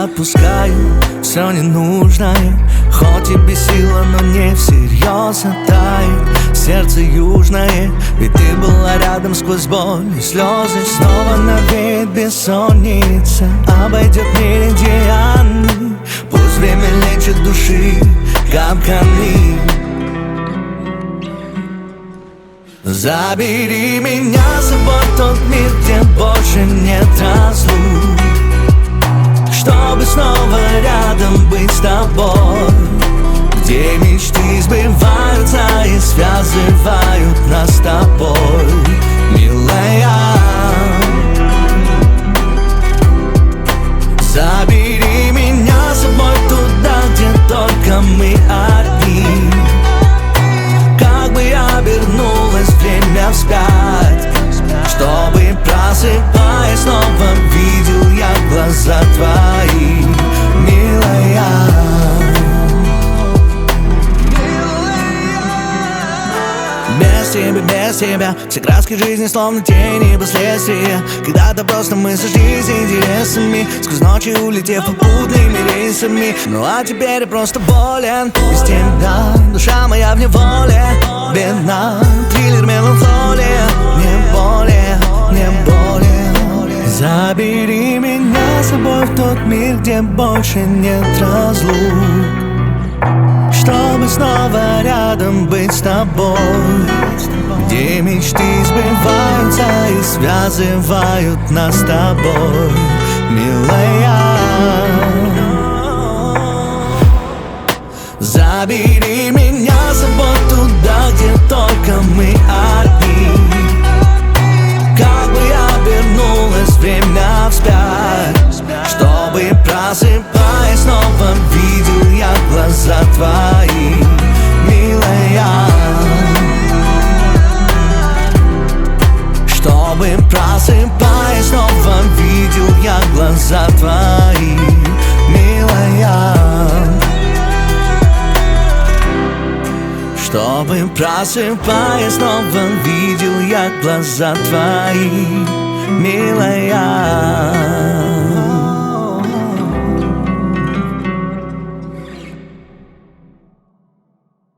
отпускаю все ненужное. Хоть и без силы, но не всерьез тает сердце южное. Ведь ты была рядом сквозь боль и слезы. Снова навеет бессонница, обойдет меридианы. Пусть время лечит души капканы. Забери меня с собой в тот мир, где больше нет разлук, чтобы снова рядом быть с тобой, где мечты сбываются и связывают нас с тобой, милая. Забери меня с собой туда, где только мы одни. Как бы обернулось время вспять, чтобы, просыпаясь, снова видел я глаза твои, милая. Без тебя все краски жизни словно тени последствия. Когда-то просто мы сошлись интересами, сквозь ночи улетев попутными рейсами. Ну а теперь я просто болен без тебя, душа моя в неволе бедна. Триллер, меланхолия, не более, не более. Забери меня с собой в тот мир, где больше нет разлук, чтобы снова рядом быть с тобой, где мечты сбываются и связывают нас с тобой, милая. Забери меня с собой туда, где только мы одни. Как бы обернулось время вспять, чтобы, просыпаясь, снова видел я глаза твои, милая. Чтобы, просыпаясь, снова видел я глаза твои, милая. Чтобы, просыпаясь, снова видел я глаза твои, милая.